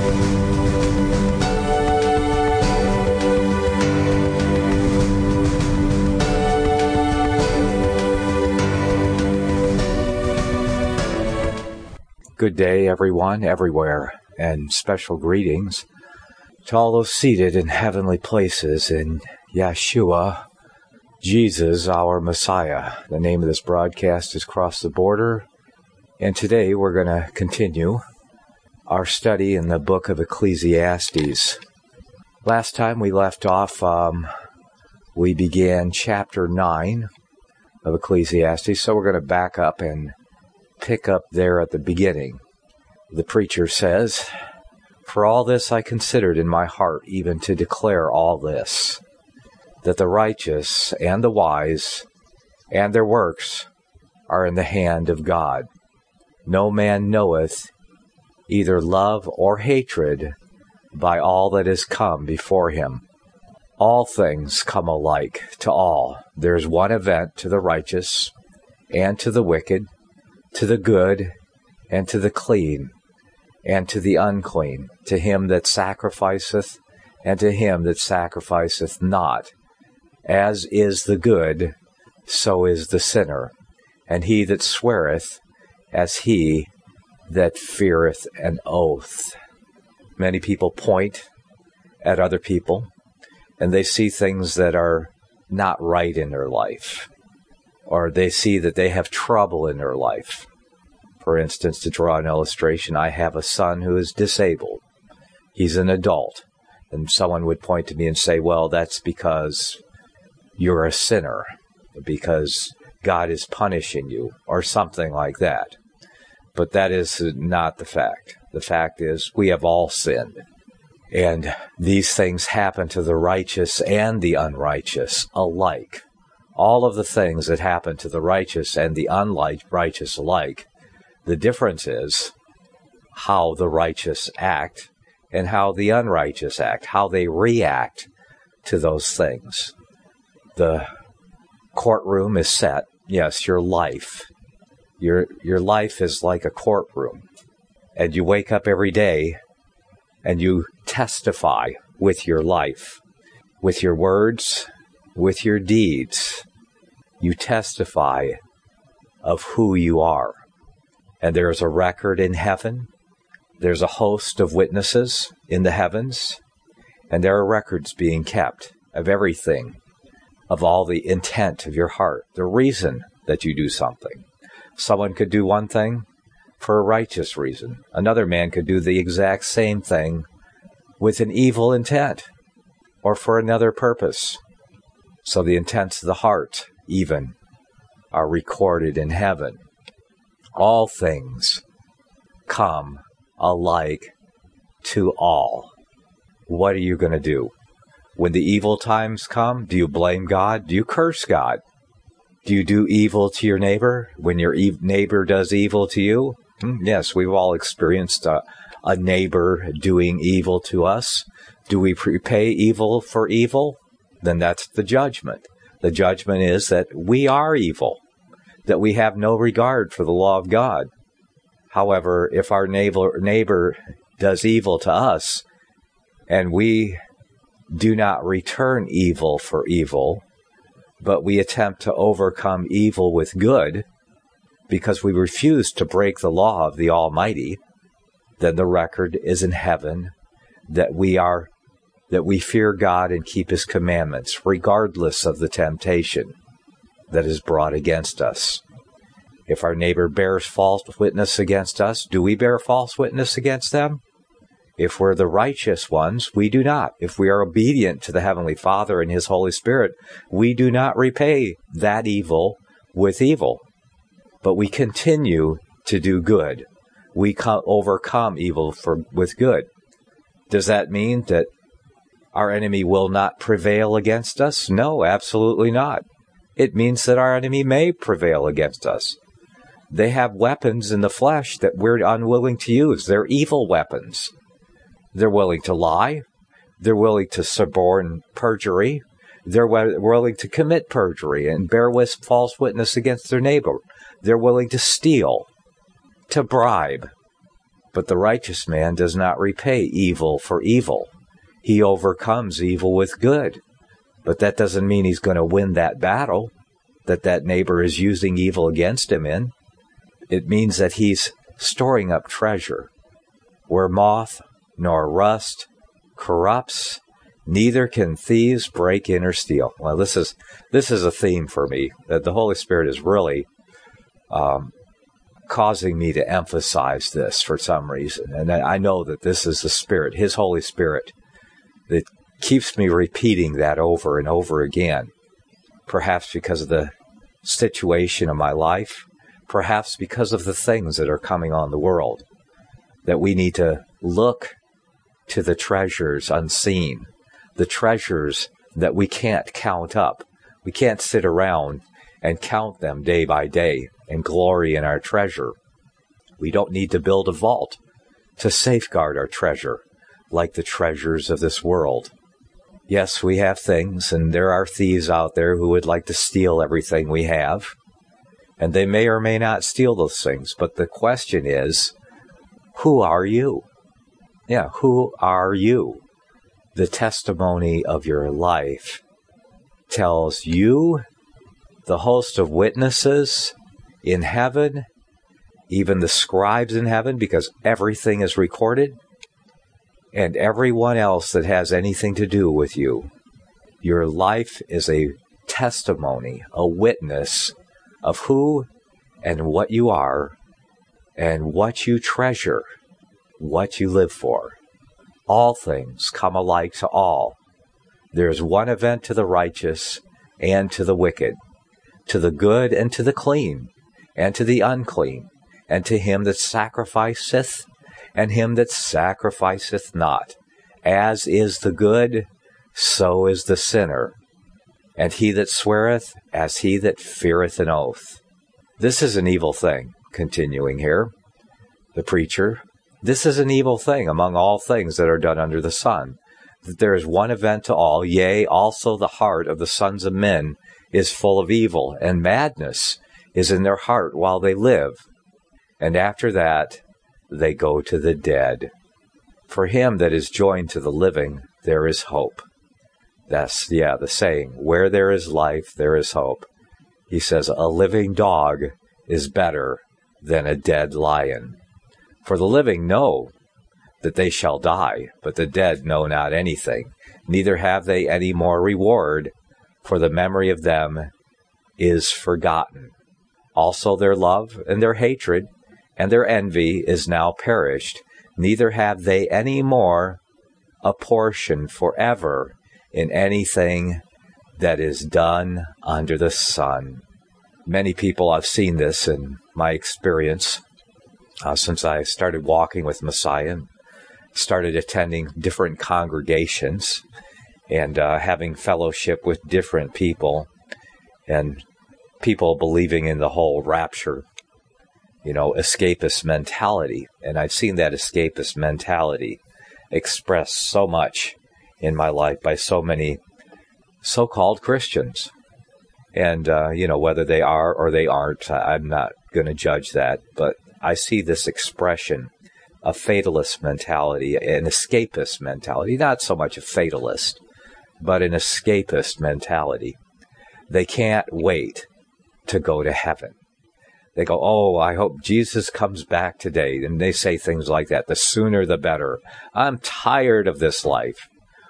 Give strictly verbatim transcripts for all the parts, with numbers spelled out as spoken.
Good day, everyone, everywhere, and special greetings to all those seated in heavenly places in Yeshua, Jesus, our Messiah. The name of this broadcast is Cross the Border, and today we're going to continue our study in the book of Ecclesiastes. Last time we left off, um, we began chapter nine of Ecclesiastes, so we're going to back up and pick up there at the beginning. The preacher says, "For all this I considered in my heart, even to declare all this, that the righteous and the wise and their works are in the hand of God. No man knoweth either love or hatred by all that is come before him. All things come alike to all. There is one event to the righteous and to the wicked, to the good and to the clean, and to the unclean, to him that sacrificeth and to him that sacrificeth not. As is the good, so is the sinner, and he that sweareth, as he that feareth an oath." Many people point at other people, and they see things that are not right in their life, or they see that they have trouble in their life. For instance, to draw an illustration, I have a son who is disabled. He's an adult. And someone would point to me and say, well, that's because you're a sinner, because God is punishing you, or something like that. But that is not the fact. The fact is, we have all sinned. And these things happen to the righteous and the unrighteous alike. All of the things that happen to the righteous and the unrighteous alike, the difference is how the righteous act and how the unrighteous act, how they react to those things. The courtroom is set. Yes, your life. Your, your life is like a courtroom. And you wake up every day and you testify with your life, with your words, with your deeds. You testify of who you are. And there is a record in heaven. There's a host of witnesses in the heavens. And there are records being kept of everything, of all the intent of your heart, the reason that you do something. Someone could do one thing for a righteous reason. Another man could do the exact same thing with an evil intent or for another purpose. So the intents of the heart, even, are recorded in heaven. All things come alike to all. What are you going to do? When the evil times come, do you blame God? Do you curse God? Do you do evil to your neighbor when your e- neighbor does evil to you? Hmm, yes, we've all experienced a, a neighbor doing evil to us. Do we repay evil for evil? Then that's the judgment. The judgment is that we are evil, that we have no regard for the law of God. However, if our neighbor, neighbor does evil to us, and we do not return evil for evil, but we attempt to overcome evil with good, because we refuse to break the law of the Almighty, then the record is in heaven that we are, that we fear God and keep His commandments, regardless of the temptation that is brought against us. If our neighbor bears false witness against us, do we bear false witness against them? If we're the righteous ones, we do not. If we are obedient to the Heavenly Father and His Holy Spirit, we do not repay that evil with evil. But we continue to do good. We co- overcome evil for, with good. Does that mean that our enemy will not prevail against us? No, absolutely not. It means that our enemy may prevail against us. They have weapons in the flesh that we're unwilling to use. They're evil weapons. They're willing to lie. They're willing to suborn perjury. They're willing to commit perjury and bear false witness against their neighbor. They're willing to steal, to bribe, But the righteous man does not repay evil for evil. He overcomes evil with good. But that doesn't mean he's going to win that battle that that neighbor is using evil against him in. It means that he's storing up treasure where moth nor rust corrupts, neither can thieves break in or steal. Well, this is this is a theme for me, that the Holy Spirit is really um, causing me to emphasize this for some reason. And I know that this is the Spirit, His Holy Spirit, that keeps me repeating that over and over again. Perhaps because of the situation of my life, perhaps because of the things that are coming on the world, that we need to look to the treasures unseen, the treasures that we can't count up. We can't sit around and count them day by day and glory in our treasure. We don't need to build a vault to safeguard our treasure like the treasures of this world. Yes, we have things, and there are thieves out there who would like to steal everything we have, and they may or may not steal those things. But the question is, who are you? Yeah, who are you? The testimony of your life tells you, the host of witnesses in heaven, even the scribes in heaven, because everything is recorded, and everyone else that has anything to do with you. Your life is a testimony, a witness of who and what you are and what you treasure, what you live for. All things come alike to all. There is one event to the righteous and to the wicked, to the good and to the clean, and to the unclean, and to him that sacrificeth, and him that sacrificeth not. As is the good, so is the sinner. And he that sweareth, as he that feareth an oath. This is an evil thing, continuing here, the preacher. This is an evil thing among all things that are done under the sun, that there is one event to all, yea, also the heart of the sons of men is full of evil, and madness is in their heart while they live. And after that, they go to the dead. For him that is joined to the living, there is hope. That's, yeah, the saying, where there is life, there is hope. He says, a living dog is better than a dead lion. For the living know that they shall die, but the dead know not anything, neither have they any more reward, for the memory of them is forgotten. Also their love and their hatred and their envy is now perished, neither have they any more a portion forever in anything that is done under the sun. Many people, I've seen this in my experience uh, since I started walking with Messiah, and started attending different congregations and uh, having fellowship with different people, and people believing in the whole rapture, you know, escapist mentality. And I've seen that escapist mentality expressed so much in my life by so many so-called Christians. And, uh, you know, whether they are or they aren't, I'm not going to judge that. But I see this expression, a fatalist mentality, an escapist mentality, not so much a fatalist, but an escapist mentality. They can't wait to go to heaven. They go, oh, I hope Jesus comes back today. And they say things like that, the sooner the better. I'm tired of this life.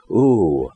Ooh.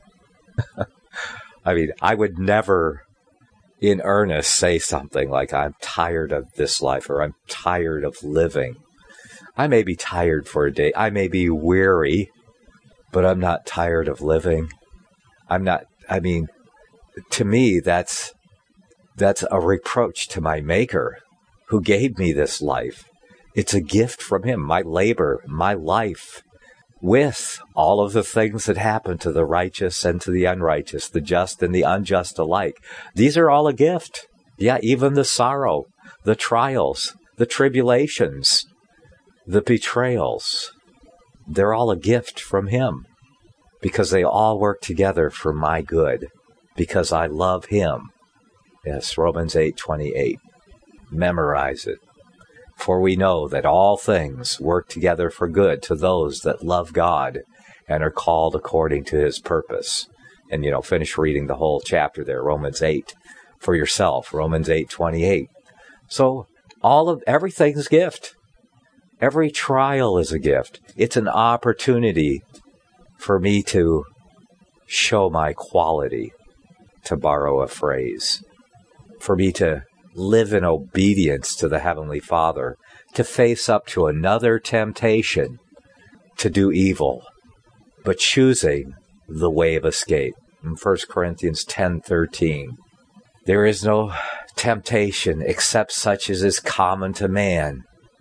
I mean, I would never in earnest say something like, I'm tired of this life, or I'm tired of living. I may be tired for a day. I may be weary, but I'm not tired of living. I'm not, I mean, to me, that's, that's a reproach to my Maker who gave me this life. It's a gift from Him, my labor, my life, with all of the things that happen to the righteous and to the unrighteous, the just and the unjust alike. These are all a gift. Yeah, even the sorrow, the trials, the tribulations, the betrayals, they're all a gift from Him, because they all work together for my good, because I love Him. Yes, Romans eight twenty-eight. Memorize it. For we know that all things work together for good to those that love God and are called according to his purpose. And, you know, finish reading the whole chapter there, Romans eight, for yourself, Romans eight twenty-eight. So all of everything's a gift. Every trial is a gift. It's an opportunity for me to show my quality, to borrow a phrase, for me to live in obedience to the Heavenly Father, to face up to another temptation to do evil, but choosing the way of escape. In First Corinthians ten thirteen, there is no temptation except such as is common to man,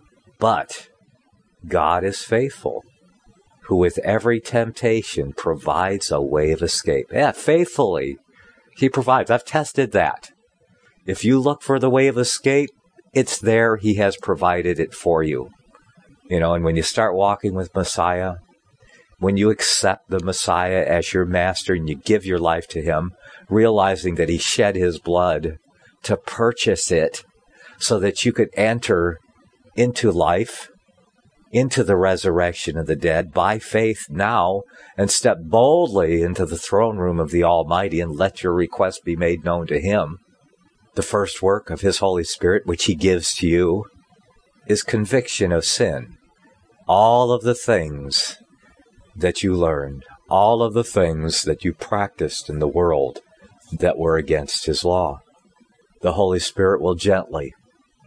but God is faithful, who with every temptation provides a way of escape. Yeah, faithfully, he provides. I've tested that. If you look for the way of escape, it's there. He has provided it for you. You know, and when you start walking with Messiah, when you accept the Messiah as your master and you give your life to him, realizing that he shed his blood to purchase it so that you could enter into life, into the resurrection of the dead by faith now, and step boldly into the throne room of the Almighty and let your request be made known to him. The first work of his Holy Spirit, which he gives to you, is conviction of sin. All of the things that you learned, all of the things that you practiced in the world that were against his law. The Holy Spirit will gently,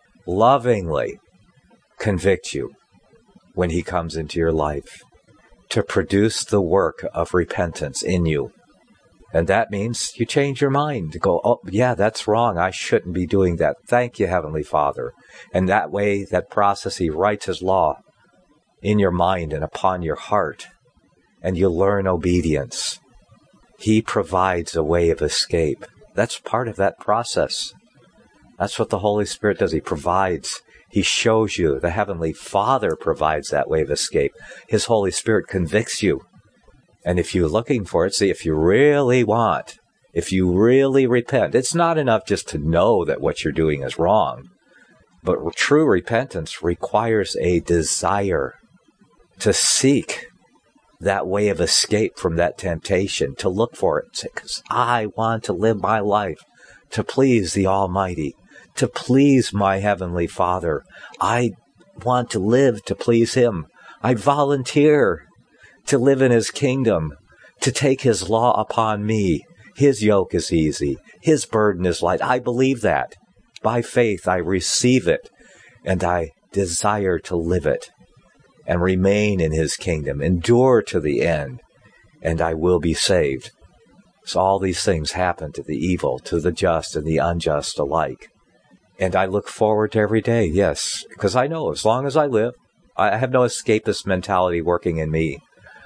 lovingly convict you when he comes into your life to produce the work of repentance in you. And that means you change your mind to go, oh, yeah, that's wrong. I shouldn't be doing that. Thank you, Heavenly Father. And that way, that process, he writes his law in your mind and upon your heart. And you learn obedience. He provides a way of escape. That's part of that process. That's what the Holy Spirit does. He provides. He shows you. The Heavenly Father provides that way of escape. His Holy Spirit convicts you. And if you're looking for it, see, if you really want, if you really repent, it's not enough just to know that what you're doing is wrong. But true repentance requires a desire to seek that way of escape from that temptation, to look for it, because I want to live my life to please the Almighty, to please my Heavenly Father. I want to live to please him. I volunteer to live in his kingdom, to take his law upon me. His yoke is easy. His burden is light. I believe that. By faith, I receive it, and I desire to live it and remain in his kingdom, endure to the end, and I will be saved. So all these things happen to the evil, to the just and the unjust alike. And I look forward to every day, yes, because I know as long as I live, I have no escapist mentality working in me.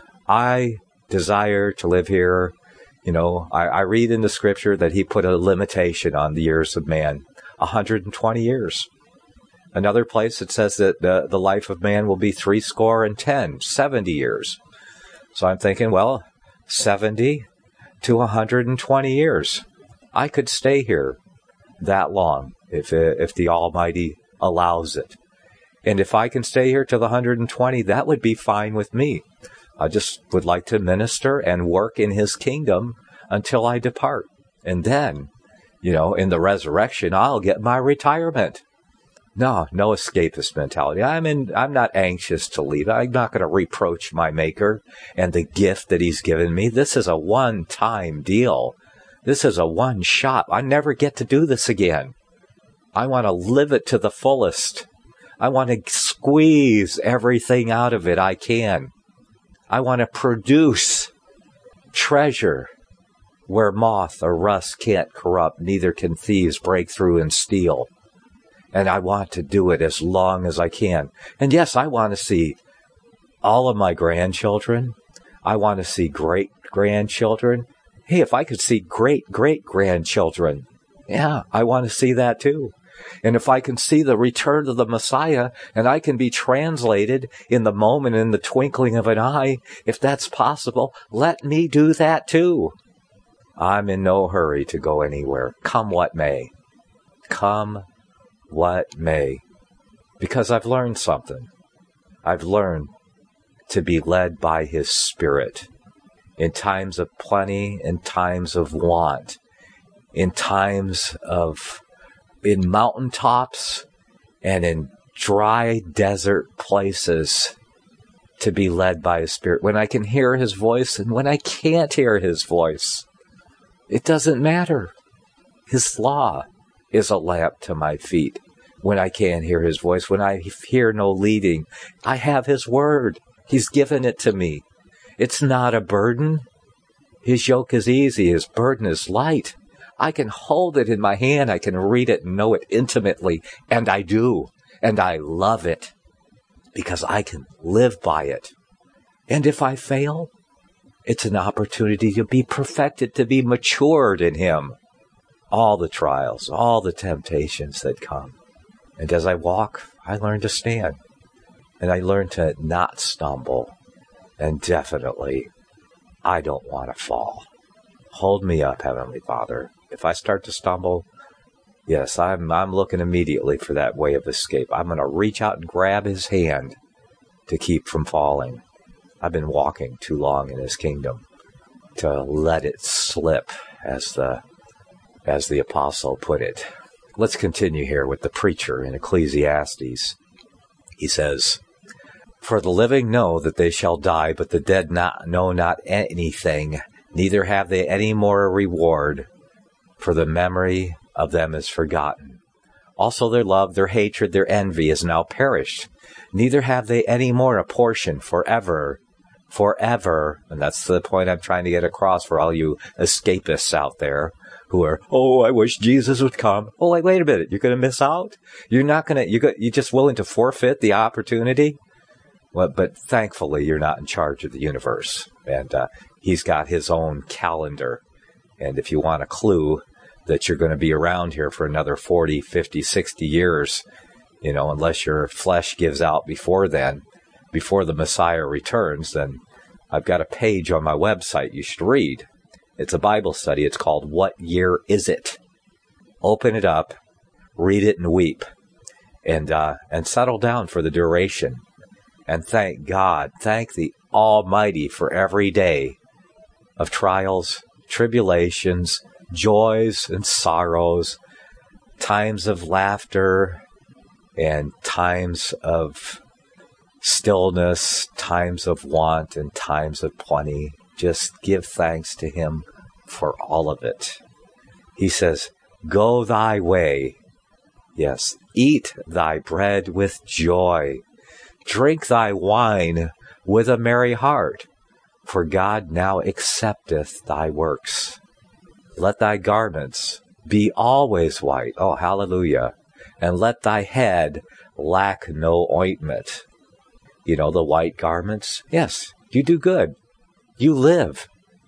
I desire to live here. You know, I, I read in the scripture that he put a limitation on the years of man, one hundred twenty years. Another place it says that the, the life of man will be three score and ten, seventy years. So I'm thinking, well, seventy to one hundred twenty years. I could stay here that long if if the Almighty allows it. And if I can stay here till the one hundred twenty, that would be fine with me. I just would like to minister and work in his kingdom until I depart. And then, you know, in the resurrection, I'll get my retirement. No, no escapist mentality. I'm in, I'm not anxious to leave. I'm not going to reproach my Maker and the gift that he's given me. This is a one-time deal. This is a one shot. I never get to do this again. I want to live it to the fullest. I want to squeeze everything out of it I can. I want to produce treasure where moth or rust can't corrupt, neither can thieves break through and steal. And I want to do it as long as I can. And yes, I want to see all of my grandchildren. I want to see great-grandchildren. Hey, if I could see great-great-grandchildren, yeah, I want to see that too. And if I can see the return of the Messiah, and I can be translated in the moment, in the twinkling of an eye, if that's possible, let me do that too. I'm in no hurry to go anywhere, come what may. Come what may. because I've learned something. I've learned to be led by His Spirit in times of plenty, in times of want, in times of, in mountaintops and in dry desert places, to be led by His Spirit. When I can hear His voice and when I can't hear His voice, it doesn't matter. His law is a lamp to my feet. When I can't hear His voice, when I hear no leading, I have His word. He's given it to me. It's not a burden. His yoke is easy. His burden is light. I can hold it in my hand. I can read it and know it intimately. And I do. And I love it because I can live by it. And if I fail, it's an opportunity to be perfected, to be matured in Him. All the trials, all the temptations that come. And as I walk, I learn to stand. And I learn to not stumble. And definitely, I don't want to fall. Hold me up, Heavenly Father. If I start to stumble, yes, I'm I'm looking immediately for that way of escape. I'm going to reach out and grab His hand to keep from falling. I've been walking too long in His kingdom to let it slip, as the as the apostle put it. Let's continue here with the preacher in Ecclesiastes. He says, "For the living know that they shall die, but the dead not know not anything, neither have they any more a reward, for the memory of them is forgotten. Also their love, their hatred, their envy is now perished. Neither have they any more a portion forever, forever." And that's the point I'm trying to get across for all you escapists out there who are, "Oh, I wish Jesus would come." Oh, wait, wait a minute. You're going to miss out? You're not going to, you're, you're just willing to forfeit the opportunity? Well, but thankfully, you're not in charge of the universe. And uh, He's got His own calendar. And if you want a clue that you're going to be around here for another forty, fifty, sixty years, you know, unless your flesh gives out before then, before the Messiah returns, then I've got a page on my website you should read. It's a Bible study. It's called What Year Is It? Open it up, read it, and weep, and uh, and settle down for the duration. And thank God, thank the Almighty for every day of trials, tribulations, joys and sorrows, times of laughter and times of stillness, times of want and times of plenty. Just give thanks to Him for all of it. He says, "Go thy way." Yes, eat thy bread with joy. Drink thy wine with a merry heart, for God now accepteth thy works. Let thy garments be always white. Oh, hallelujah. And let thy head lack no ointment. You know, the white garments? Yes, you do good. You live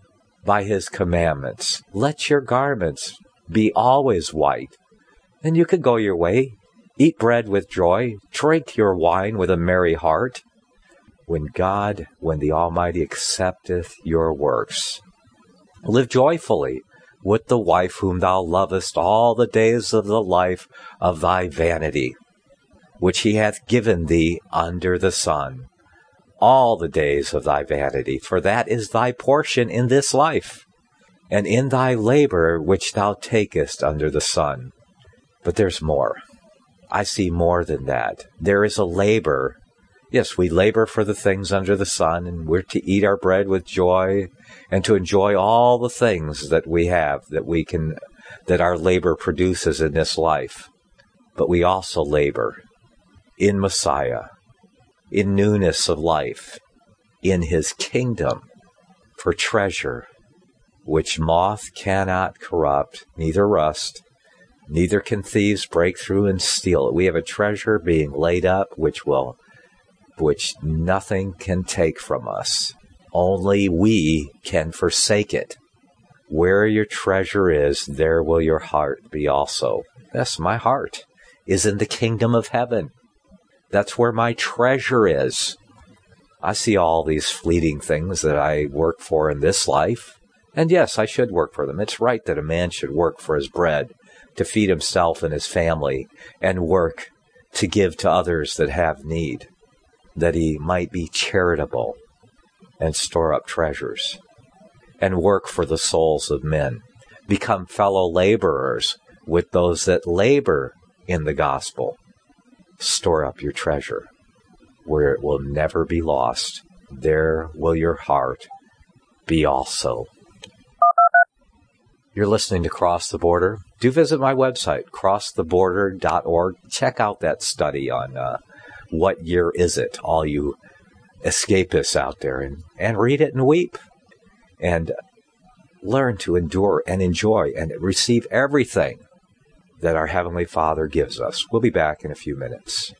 by His commandments. Let your garments be always white. And you can go your way. Eat bread with joy. Drink your wine with a merry heart. When God, when the Almighty accepteth your works. Live joyfully with the wife whom thou lovest all the days of the life of thy vanity, which He hath given thee under the sun. All the days of thy vanity, for that is thy portion in this life, and in thy labor which thou takest under the sun. But there's more. I see more than that. There is a labor. Yes, we labor for the things under the sun, and we're to eat our bread with joy, and to enjoy all the things that we have, that we can, that our labor produces in this life. But we also labor in Messiah, in newness of life, in His kingdom, for treasure, which moth cannot corrupt, neither rust, neither can thieves break through and steal it. We have a treasure being laid up, which will, which nothing can take from us. Only we can forsake it. Where your treasure is, there will your heart be also. Yes, my heart is in the kingdom of heaven. That's where my treasure is. I see all these fleeting things that I work for in this life. And yes, I should work for them. It's right that a man should work for his bread, to feed himself and his family, and work to give to others that have need, that he might be charitable and store up treasures and work for the souls of men. Become fellow laborers with those that labor in the gospel. Store up your treasure where it will never be lost. There will your heart be also. You're listening to Cross the Border. Do visit my website, cross the border dot org. Check out that study on uh, what year is it, all you escapists out there, and, and read it and weep. And learn to endure and enjoy and receive everything that our Heavenly Father gives us. We'll be back in a few minutes.